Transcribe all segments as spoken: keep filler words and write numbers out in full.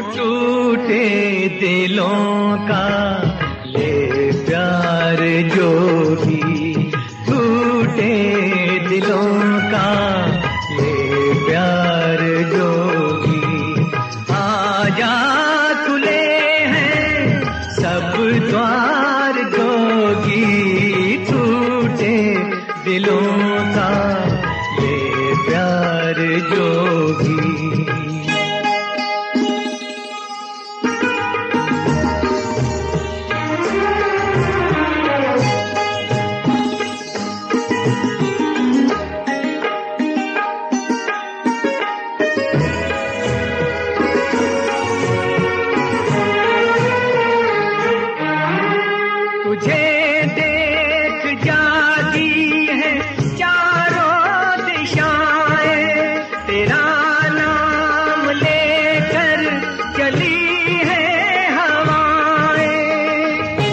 टूटे दिलों का ये प्यार जोगी, टूटे दिलों का ये प्यार जोगी। आजा खुले हैं सब द्वार जोगी, टूटे दिलों का ये प्यार जोगी। तुझे देख जागी है चारों दिशाएं, तेरा नाम लेकर चली है हवाएं।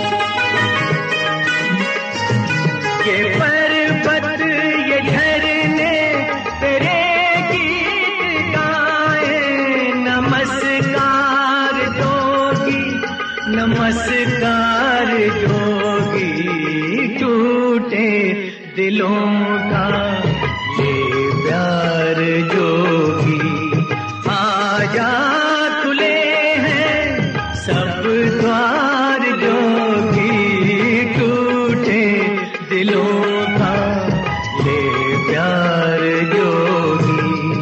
ये पर्वत ये झरने तेरे गीत गाए, नमस्कार जोगी नमस्कार जोगी, टूटे दिलों का ये प्यार जोगी। आजा खुले हैं सब द्वार जोगी, टूटे दिलों का ये प्यार जोगी।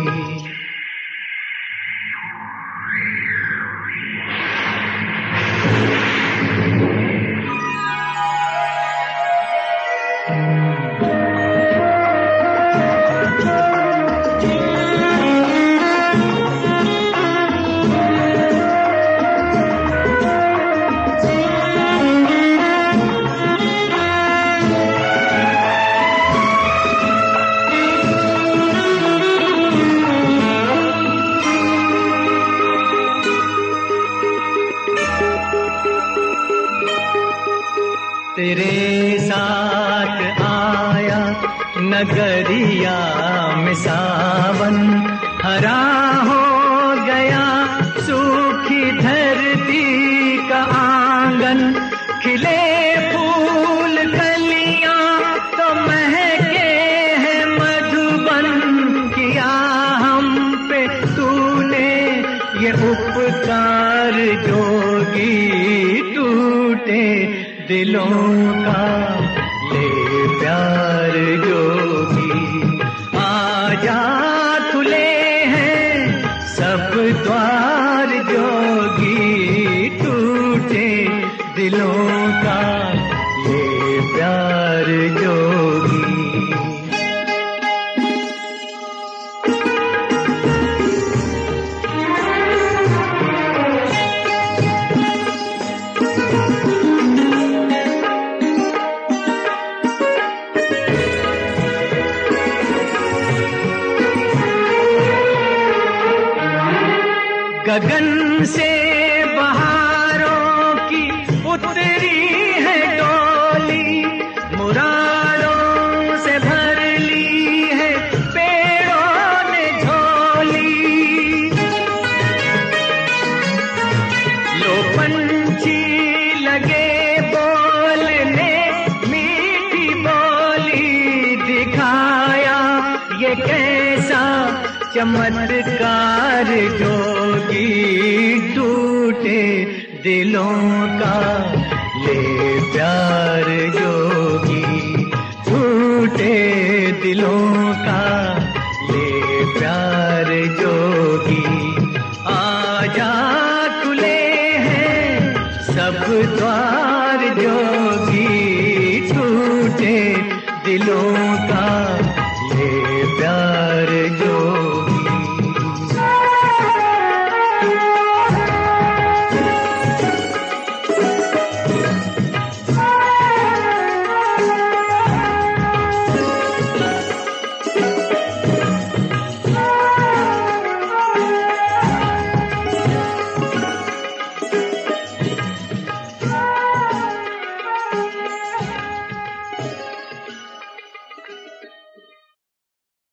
तेरे साथ आया नगरिया में सावन, हरा हो गया सूखी धरती का आंगन। खिले फूल कलियां तो महके हैं मधुबन, किया हम पे तूने ये उपकार जोगी, टूटे दिलों का ये प्यार जोगी। आजा खुले हैं सब द्वार जोगी, टूटे दिलों का ये प्यार जोगी। गगन से बहारों की उतरी है डोली, मुरादों से भर ली है पेड़ों ने झोली। लो पंछी लगे बोलने मीठी बोली, दिखाया ये कैसा चमत्कार जोगी, टूटे दिलों का ये प्यार जोगी, टूटे दिलों का ये प्यार जोगी।